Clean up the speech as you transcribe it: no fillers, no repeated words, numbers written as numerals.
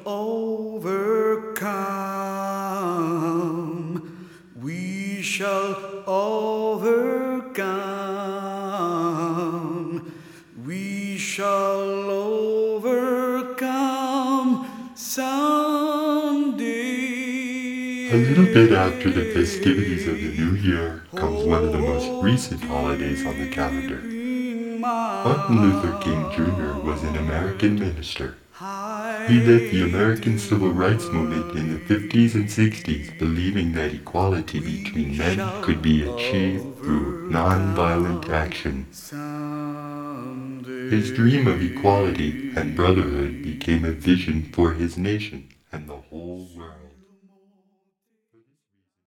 overcome. We shall overcome. We shall overcome someday. A little bit after the festivities of the New Year comes one of the most recent holidays on the calendar. Martin Luther King Jr. was an American minister. He led the American Civil Rights Movement in the 50s and 60s, believing that equality between men could be achieved through nonviolent action. His dream of equality and brotherhood became a vision for his nation and the